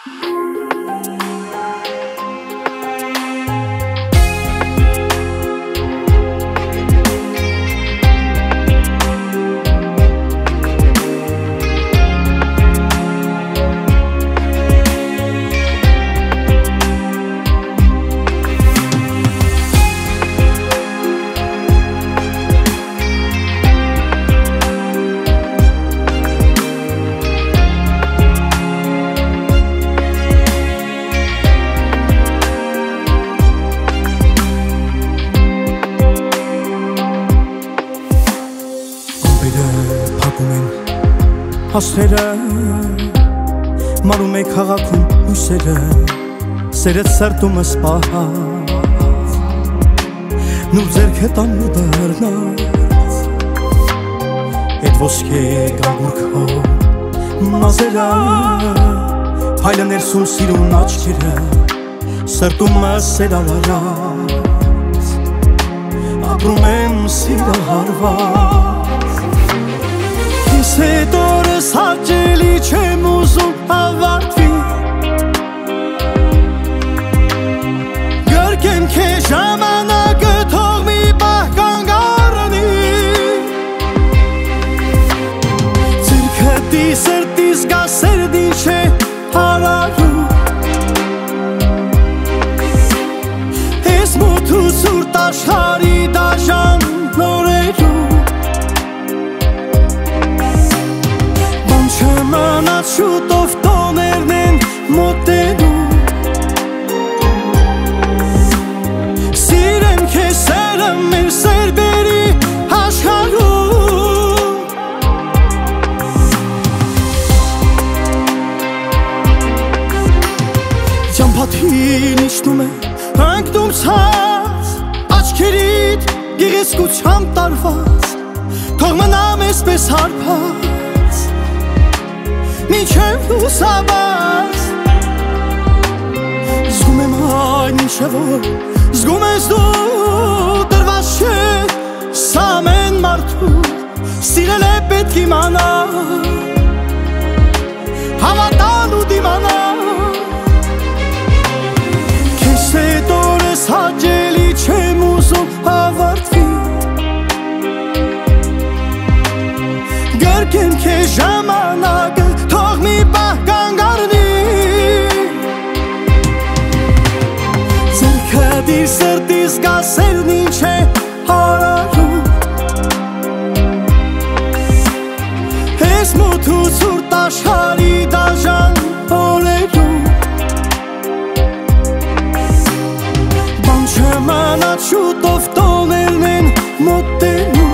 Հաշտերը մարում է քաղաքում հույսերը սերդ սրտումս պահած նուր ձերքը տանու դարնած էդ ոսկե գանգուրքով մազերը փայլը ներսում սիրուն աչքերը սրտումս սերալարած ապրում եմ սիրահարված Այդ օրս հաճելի չեմ ուզում ավարտվի Գրկեմ քեզ ժամանակը թող մի պահ կանգ առնի Ձերքդ սրտիս գա սերդին չէ հարարում Ես մութ ու սուրտ աշխարհի դաժան նորերում Չմանած շուտով տոներն են մոտենում Սիրեմ քեզ սերը մեր սերբերի աշխարհում Ճամփաթին իջնում է հանգնում ցած Աչքերիդ գեղեցկությամբ տարված Թող մնամ էսպես հարբած Մինչև լուսաբաց Զգում եմ այն ինչը որ Զգում ես դու դրված չէ Սա ամեն մարդու Սիրել է պետք իմանալ Հավատալ ու դիմանալ Քեզ հետ օրս հաճելի չեմ ուզում ավարտվի Գրկեմ քեզ ժամանակը Թող մի պահ կանգ առնի Ձերքդ սրտիս գա սերն ինչ է հարարում Ես մութ ու սուրտ աշխարհի դաժան օրերում Բան չմանած շուտով տոներն են մոտենում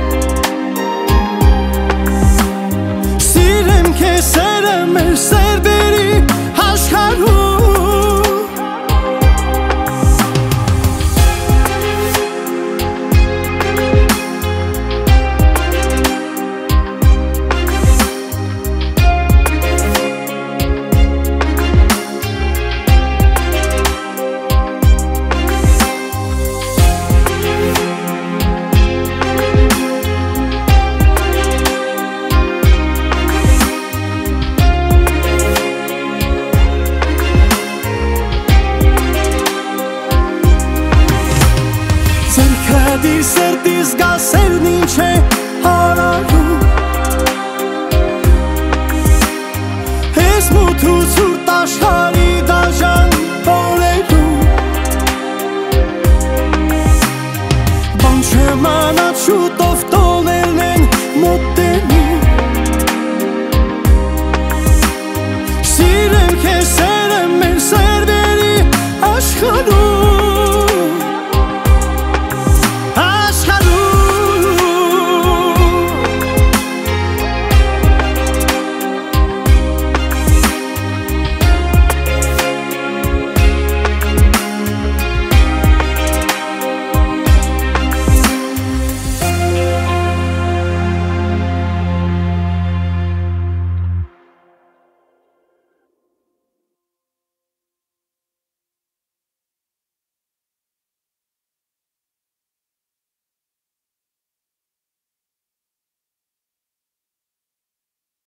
Քեզ սերը մեր սերբերի աշխարհում Սրտիս գա սերն ինչ է հարարում Ես մութ ու սուրտ աշխարհի դաժան օրերում Բան չմանած շուտով տոներն են մոտենում Սիրեմ քեզ